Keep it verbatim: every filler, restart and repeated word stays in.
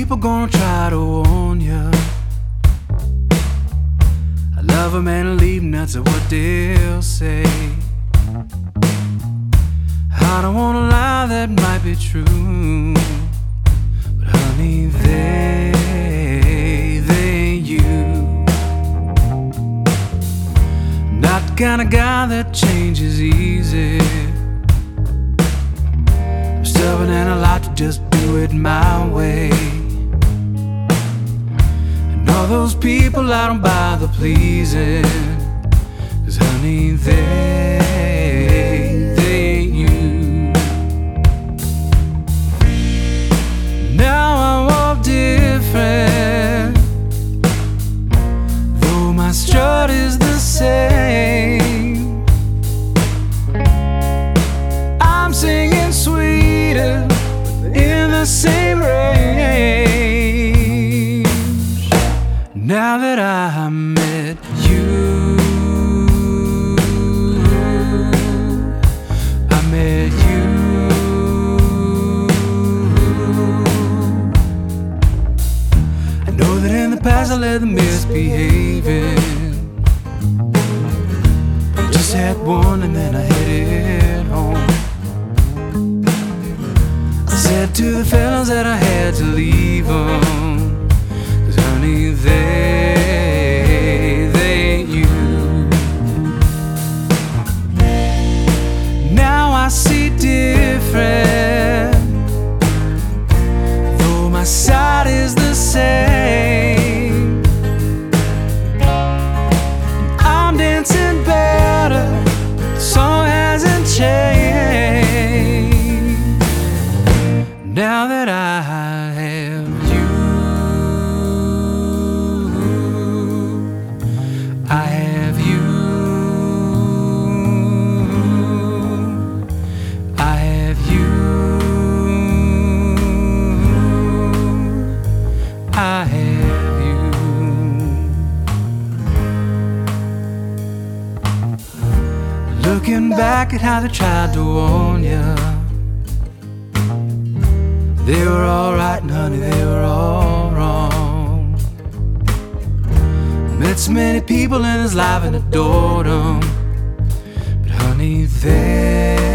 people gonna try to warn you. I love a man and leave nuts at what they'll say. I don't wanna lie, that might be true, but honey, they, they ain't you. Not the kind of guy that changes easy. I'm stubborn and I like to just do it my way. And all those people, I don't buy the pleasing, 'cause honey, they, they ain't you. Now I walk different, though my strut is the same. I'm singing sweeter in the same range. Now that I met you, I met you. I know that in the past I led the misbehaving. Just had one and then I headed home. I said to the fellas that I had to leave them, 'cause honey, they, they ain't you. Now I see different, though my side is the same. I'm dancing better, the song hasn't changed. Now that I have you, I have you, I have you, I have you. Looking back at how they tried to warn you, they were all right and honey, they were all wrong. Met so many people in his life and adored them, but honey, they